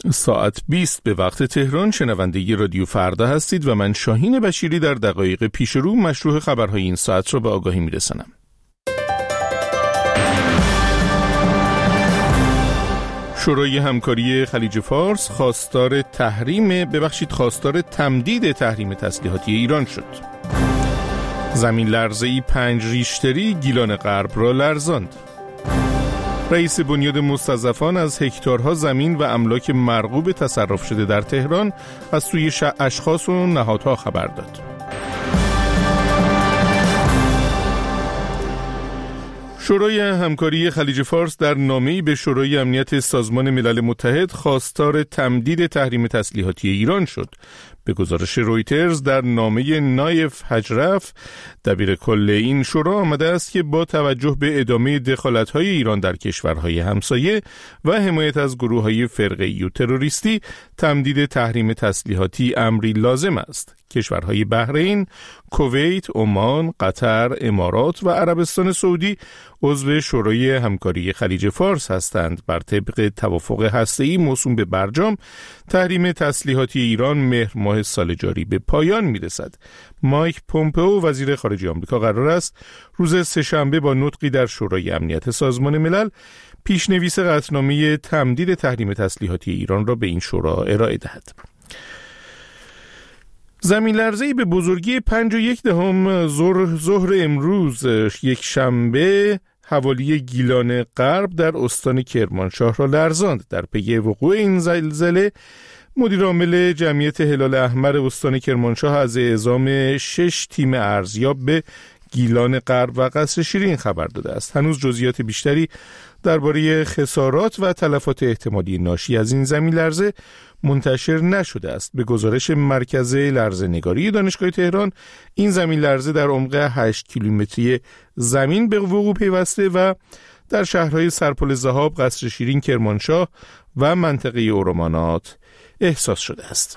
ساعت 20 به وقت تهران شنونده رادیو فردا هستید و من شاهین بشیری در دقایق پیش رو مشروع خبرهای این ساعت را به آگاهی میرسانم. شورای همکاری خلیج فارس خواستار تمدید تحریم تسلیحاتی ایران شد. زمین لرزه‌ای 5 ریشتری گیلان غرب را لرزاند. رئیس بنیاد مستضعفان از هکتارها زمین و املاک مرغوب تصرف شده در تهران از سوی اشخاص و نهادها خبر داد. شورای همکاری خلیج فارس در نامه‌ای به شورای امنیت سازمان ملل متحد خواستار تمدید تحریم تسلیحاتی ایران شد. به گزارش رویترز در نامه نایف حجرف دبیر کل این شورا آمده است که با توجه به ادامه دخالت‌های ایران در کشورهای همسایه و حمایت از گروه‌های فرقه‌ای و تروریستی، تمدید تحریم تسلیحاتی امری لازم است. کشورهای بحرین، کویت، عمان، قطر، امارات و عربستان سعودی عضو شورای همکاری خلیج فارس هستند. بر طبق توافق هسته‌ای موسوم به برجام، تحریم تسلیحاتی ایران مهر ماه سال جاری به پایان میرسد. مایک پومپئو وزیر خارجه آمریکا قرار است روز سه‌شنبه با نطقی در شورای امنیت سازمان ملل پیشنویس قطعنامه تمدید تحریم تسلیحاتی ایران را به این شورا ارائه دهد. زمین لرزه‌ای به بزرگی 5.1 ظهر امروز یک شنبه حوالی گیلان غرب در استان کرمانشاه را لرزاند. در پی وقوع این زلزله مدیر عامل جمعیت هلال احمر استان کرمانشاه از اعزام 6 تیم ارزیاب به گیلان غرب و قصر شیرین خبر داده است. هنوز جزئیات بیشتری درباره خسارات و تلفات احتمالی ناشی از این زمین لرزه منتشر نشده است. به گزارش مرکز لرزه‌نگاری دانشگاه تهران، این زمین لرزه در عمق 8 کیلومتری زمین به وقوع پیوسته و در شهرهای سرپل ذهاب، قصر شیرین، کرمانشاه و منطقه اورمانات احساس شده است.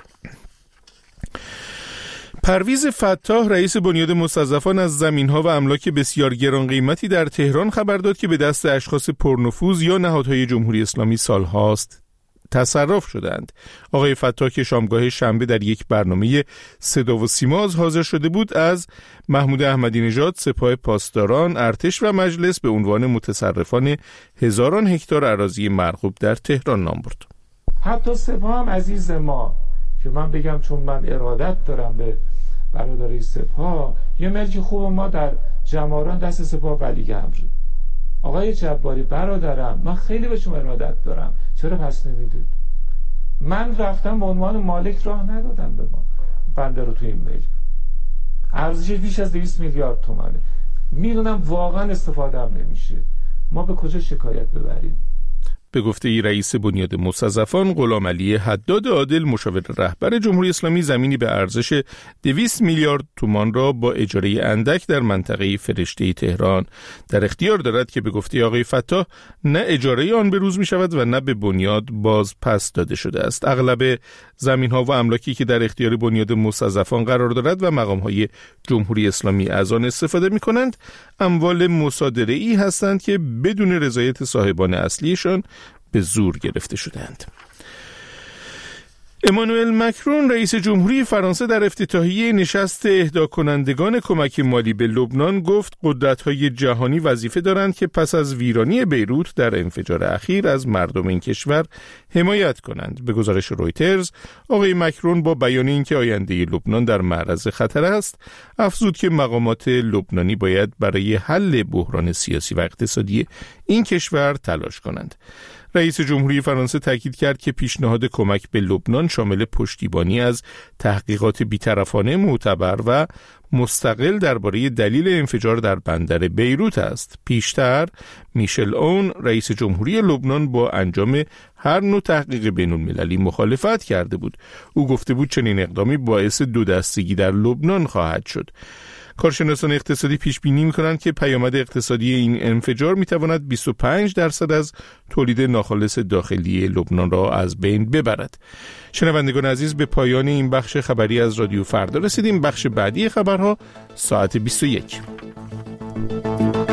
پرویز فتاح رئیس بنیاد مستضعفان از زمین‌ها و املاک بسیار گران قیمتی در تهران خبر داد که به دست اشخاص پرنفوذ یا نهادهای جمهوری اسلامی سالهاست تصرف شدند. آقای فتاح که شامگاه شنبه در یک برنامه صدا و سیما حاضر شده بود، از محمود احمدی نژاد، سپاه پاسداران، ارتش و مجلس به عنوان متصرفان هزاران هکتار اراضی مرغوب در تهران نام برد. حتی سپاه هم عزیز ما که من بگم چون من ارادت دارم به برادرای سپاه، یه ملک خوب ما در جماران دست سپاه ولیگمر. آقای جباری برادرم، من خیلی به شما ارادت دارم، چرا پس نمیدید؟ من رفتم به عنوان مالک راه ندادم به ما بنده رو توی این ملک، ارزشش بیش از 200 میلیارد تومانه. میدونم واقعا استفاده هم نمیشه. ما به کجا شکایت ببریم؟ به گفته رئیس بنیاد مستضعفان غلامعلی حداد عادل، مشاور رهبر جمهوری اسلامی، زمینی به ارزش 200 میلیارد تومان را با اجاره اندک در منطقه فرشته تهران در اختیار دارد که به گفته آقای فتاح نه اجاره آن به روز می شود و نه به بنیاد باز پس داده شده است. اغلب زمین ها و املاکی که در اختیار بنیاد مستضعفان قرار دارد و مقام های جمهوری اسلامی از آن استفاده می کنند، اموال مصادره ای هستند که بدون رضایت صاحبان اصلیشان به زور گرفته شدند. امانوئل مکرون رئیس جمهوری فرانسه در افتتاحیه نشست اهدا کنندگان کمک مالی به لبنان گفت قدرت‌های جهانی وظیفه دارند که پس از ویرانی بیروت در انفجار اخیر از مردم این کشور حمایت کنند. به گزارش رویترز، آقای مکرون با بیان اینکه آینده لبنان در معرض خطر است، افزود که مقامات لبنانی باید برای حل بحران سیاسی و اقتصادی این کشور تلاش کنند. رئیس جمهوری فرانسه تاکید کرد که پیشنهاد کمک به لبنان شامل پشتیبانی از تحقیقات بی‌طرفانه، معتبر و مستقل درباره دلیل انفجار در بندر بیروت است. پیشتر میشل اون رئیس جمهوری لبنان با انجام هر نوع تحقیق بین‌المللی مخالفت کرده بود. او گفته بود چنین اقدامی باعث دو دستگی در لبنان خواهد شد. کارشناسان اقتصادی پیش بینی می‌کنند که پیامد اقتصادی این انفجار می‌تواند 25% از تولید ناخالص داخلی لبنان را از بین ببرد. شنوندگان عزیز، به پایان این بخش خبری از رادیو فردا رسیدیم. بخش بعدی خبرها ساعت 21.